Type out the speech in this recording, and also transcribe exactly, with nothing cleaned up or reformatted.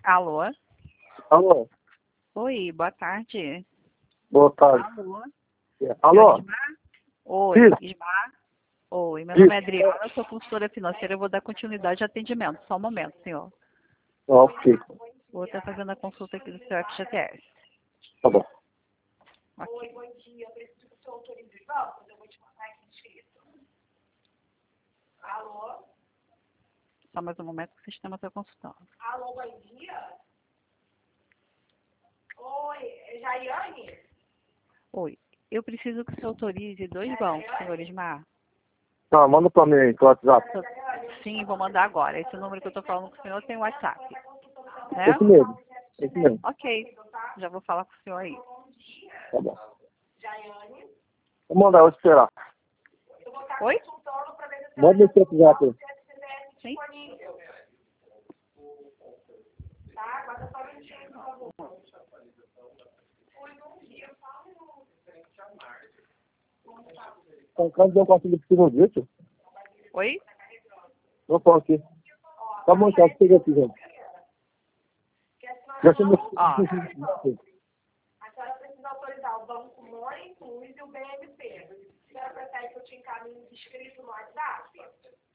Alô? Alô? Oi, boa tarde. Boa tarde. Alô? É. Alô? Ismar? Oi, Isso. Ismar? Oi, meu Isso. nome é Adriana, eu sou consultora financeira, eu vou dar continuidade ao atendimento. Só um momento, senhor. Ok. Vou estar fazendo a consulta aqui do seu F G T S. Tá bom. Ok. Só mais um momento que o sistema está consultando. Alô, bom dia? Oi, é Jaiane? Oi, eu preciso que você autorize dois bancos, senhor Ismar. Tá, manda pra mim aí, pro WhatsApp. Sim, vou mandar agora. Esse número que eu estou falando com o senhor tem WhatsApp, né? Esse mesmo. Esse mesmo. Ok, já vou falar com o senhor aí. Tá bom. Jaiane? Vou mandar, eu vou esperar. Eu vou estar Oi? consultando para ver se Manda esse WhatsApp aí. Sim? disponível. Tá? Agora só um minutinho, por favor. Oi, bom dia. Fala no... Então, caso eu consiga esse segundo vídeo, Oi? eu falo aqui. Tá bom, então, chega aqui, gente. Já chegou. Ó, A senhora precisa autorizar o Banco Money Plus e o B M P. A senhora prefere que eu te encaminhe escrito no WhatsApp?